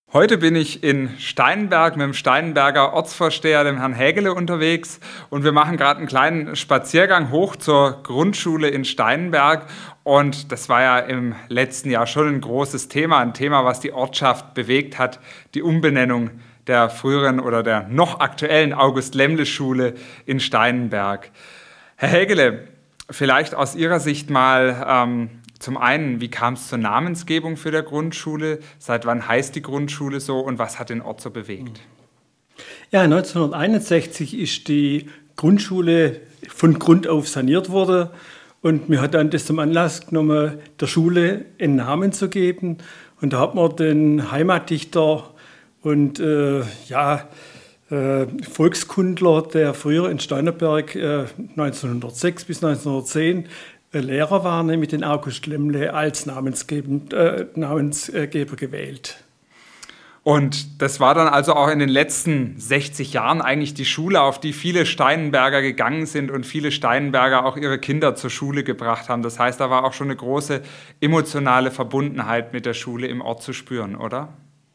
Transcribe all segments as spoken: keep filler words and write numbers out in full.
Heute bin ich in Steinberg mit dem Steinberger Ortsvorsteher, dem Herrn Hägele, unterwegs und wir machen gerade einen kleinen Spaziergang hoch zur Grundschule in Steinberg und das war ja im letzten Jahr schon ein großes Thema, ein Thema, was die Ortschaft bewegt hat, die Umbenennung der früheren oder der noch aktuellen August-Lemmle-Schule in Steinberg. Herr Hägele, vielleicht aus Ihrer Sicht mal ähm, zum einen, wie kam es zur Namensgebung für die Grundschule? Seit wann heißt die Grundschule so und was hat den Ort so bewegt? Ja, neunzehnhunderteinundsechzig ist die Grundschule von Grund auf saniert worden und mir hat dann das zum Anlass genommen, der Schule einen Namen zu geben. Und da hat man den Heimatdichter und äh, ja, äh, Volkskundler, der früher in Steinberg äh, neunzehnhundertsechs bis neunzehnhundertzehn Lehrer war, nämlich den August Lemmle als Namensgeber, äh, Namensgeber gewählt. Und das war dann also auch in den letzten sechzig Jahren eigentlich die Schule, auf die viele Steinberger gegangen sind und viele Steinberger auch ihre Kinder zur Schule gebracht haben. Das heißt, da war auch schon eine große emotionale Verbundenheit mit der Schule im Ort zu spüren, oder?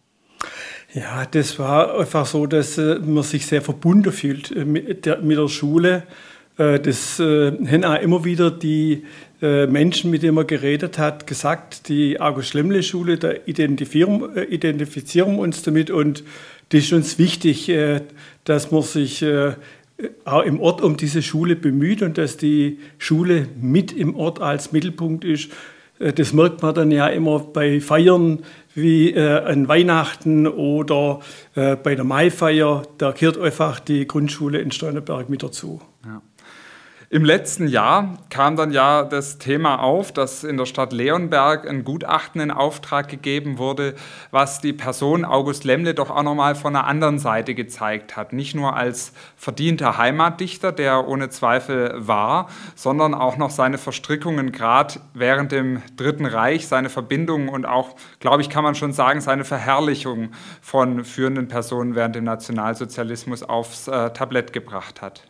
Ja, das war einfach so, dass äh, man sich sehr verbunden fühlt äh, mit, der, mit der Schule. Das äh, haben auch immer wieder die äh, Menschen, mit denen man geredet hat, gesagt, die August-Lemmle-Schule, da identifizieren, äh, identifizieren wir uns damit und das ist uns wichtig, äh, dass man sich äh, auch im Ort um diese Schule bemüht und dass die Schule mit im Ort als Mittelpunkt ist. Äh, das merkt man dann ja immer bei Feiern wie äh, an Weihnachten oder äh, bei der Maifeier, da gehört einfach die Grundschule in Steinberg mit dazu. Ja. Im letzten Jahr kam dann ja das Thema auf, dass in der Stadt Leonberg ein Gutachten in Auftrag gegeben wurde, was die Person August Lemmle doch auch nochmal von einer anderen Seite gezeigt hat. Nicht nur als verdienter Heimatdichter, der ohne Zweifel war, sondern auch noch seine Verstrickungen gerade während dem Dritten Reich, seine Verbindungen und auch, glaube ich, kann man schon sagen, seine Verherrlichung von führenden Personen während dem Nationalsozialismus aufs äh, Tablett gebracht hat.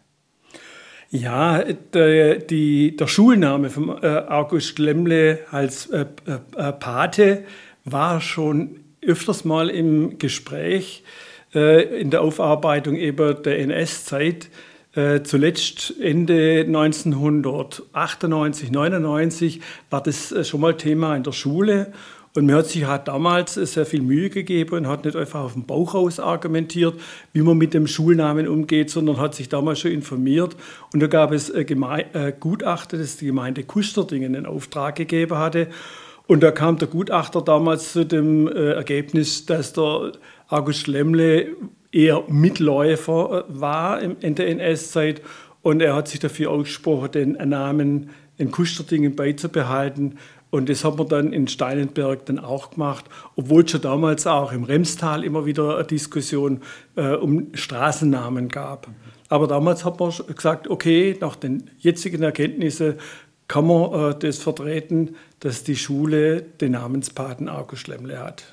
Ja, der, die, der Schulname von äh, August Lemmle als äh, äh, Pate war schon öfters mal im Gespräch äh, in der Aufarbeitung eben der N S-Zeit. Äh, zuletzt Ende neunzehnhundertachtundneunzig, neunundneunzig war das schon mal Thema in der Schule. Und mir hat sich halt damals sehr viel Mühe gegeben und hat nicht einfach auf dem Bauch raus argumentiert, wie man mit dem Schulnamen umgeht, sondern hat sich damals schon informiert. Und da gab es ein Geme- äh, Gutachter, das die Gemeinde Kusterdingen in Auftrag gegeben hatte. Und da kam der Gutachter damals zu dem äh, Ergebnis, dass der August Lemmle eher Mitläufer war in der N S-Zeit. Und er hat sich dafür ausgesprochen, den Namen in Kusterdingen beizubehalten. Und das haben wir dann in Steinberg dann auch gemacht, obwohl es schon damals auch im Remstal immer wieder eine Diskussion äh, um Straßennamen gab. Aber damals hat man gesagt, okay, nach den jetzigen Erkenntnissen kann man äh, das vertreten, dass die Schule den Namenspaten August Lemmle hat.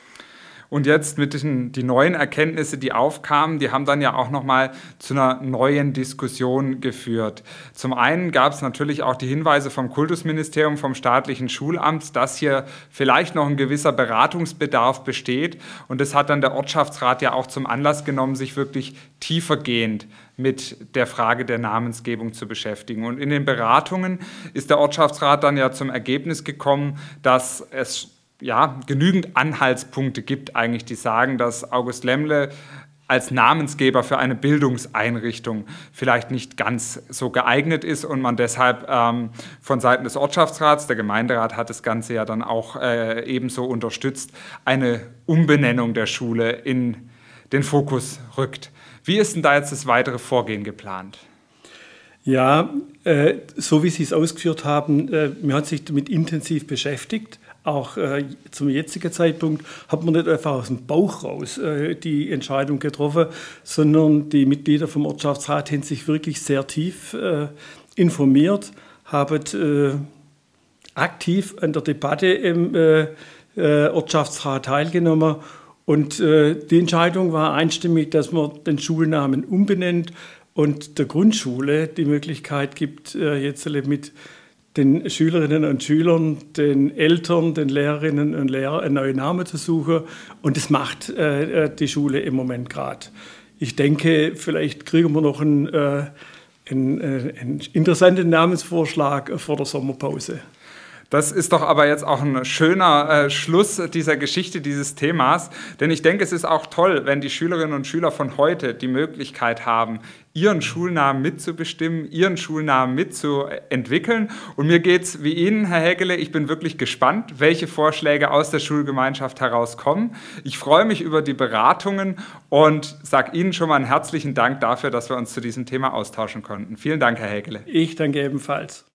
Und jetzt mit den die neuen Erkenntnisse, die aufkamen, die haben dann ja auch nochmal zu einer neuen Diskussion geführt. Zum einen gab es natürlich auch die Hinweise vom Kultusministerium, vom staatlichen Schulamt, dass hier vielleicht noch ein gewisser Beratungsbedarf besteht. Und das hat dann der Ortschaftsrat ja auch zum Anlass genommen, sich wirklich tiefergehend mit der Frage der Namensgebung zu beschäftigen. Und in den Beratungen ist der Ortschaftsrat dann ja zum Ergebnis gekommen, dass es ja, genügend Anhaltspunkte gibt eigentlich, die sagen, dass August Lemmle als Namensgeber für eine Bildungseinrichtung vielleicht nicht ganz so geeignet ist und man deshalb ähm, von Seiten des Ortschaftsrats, der Gemeinderat hat das Ganze ja dann auch äh, ebenso unterstützt, eine Umbenennung der Schule in den Fokus rückt. Wie ist denn da jetzt das weitere Vorgehen geplant? Ja, äh, so wie Sie es ausgeführt haben, äh, man hat sich damit intensiv beschäftigt. Auch äh, zum jetzigen Zeitpunkt hat man nicht einfach aus dem Bauch raus äh, die Entscheidung getroffen, sondern die Mitglieder vom Ortschaftsrat haben sich wirklich sehr tief äh, informiert, haben äh, aktiv an der Debatte im äh, äh, Ortschaftsrat teilgenommen und äh, die Entscheidung war einstimmig, dass man den Schulnamen umbenennt und der Grundschule die Möglichkeit gibt, äh, jetzt mit den Schülerinnen und Schülern, den Eltern, den Lehrerinnen und Lehrern einen neuen Namen zu suchen. Und das macht äh, die Schule im Moment gerade. Ich denke, vielleicht kriegen wir noch einen, äh, einen, äh, einen interessanten Namensvorschlag vor der Sommerpause. Das ist doch aber jetzt auch ein schöner äh, Schluss dieser Geschichte, dieses Themas. Denn ich denke, es ist auch toll, wenn die Schülerinnen und Schüler von heute die Möglichkeit haben, ihren Schulnamen mitzubestimmen, ihren Schulnamen mitzuentwickeln. Und mir geht es wie Ihnen, Herr Hägele, ich bin wirklich gespannt, welche Vorschläge aus der Schulgemeinschaft herauskommen. Ich freue mich über die Beratungen und sage Ihnen schon mal einen herzlichen Dank dafür, dass wir uns zu diesem Thema austauschen konnten. Vielen Dank, Herr Hägele. Ich danke ebenfalls.